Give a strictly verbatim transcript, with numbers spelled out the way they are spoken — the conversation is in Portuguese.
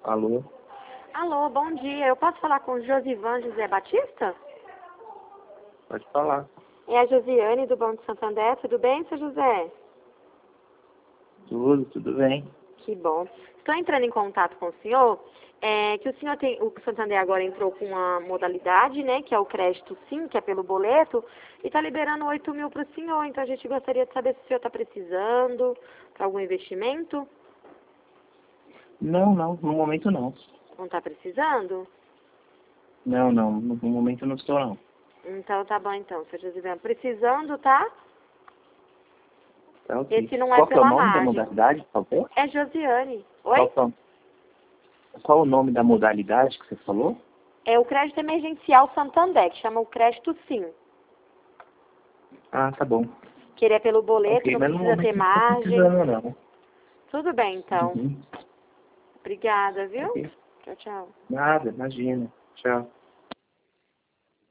Alô? Alô, bom dia. Eu posso falar com o Josivan José Batista? Pode falar. É a Josiane do Banco Santander. Tudo bem, seu José? Tudo, tudo bem. Que bom. Estou entrando em contato com o senhor. É, que o senhor tem, o Santander agora entrou com uma modalidade, né, que é o crédito sim, que é pelo boleto, e está liberando oito mil para o senhor. Então a gente gostaria de saber se o senhor está precisando para algum investimento. Não, não, no momento não. Não está precisando? Não, não, no momento não estou não. Então tá bom então, seu Josivan. Precisando, tá? Tá ok. Esse não é Qual que é o pela nome da margem. modalidade, por favor? É Josiane. Oi? Qual, que é o- qual o nome da modalidade que você falou? É o crédito emergencial Santander, que chama o crédito sim. Ah, tá bom. Que ele é pelo boleto, Ok, não mas no precisa ter momento não estou margem. precisando não. Tudo bem então. Uhum. Obrigada, viu? Ok. Tchau, tchau. Nada, imagina. Tchau.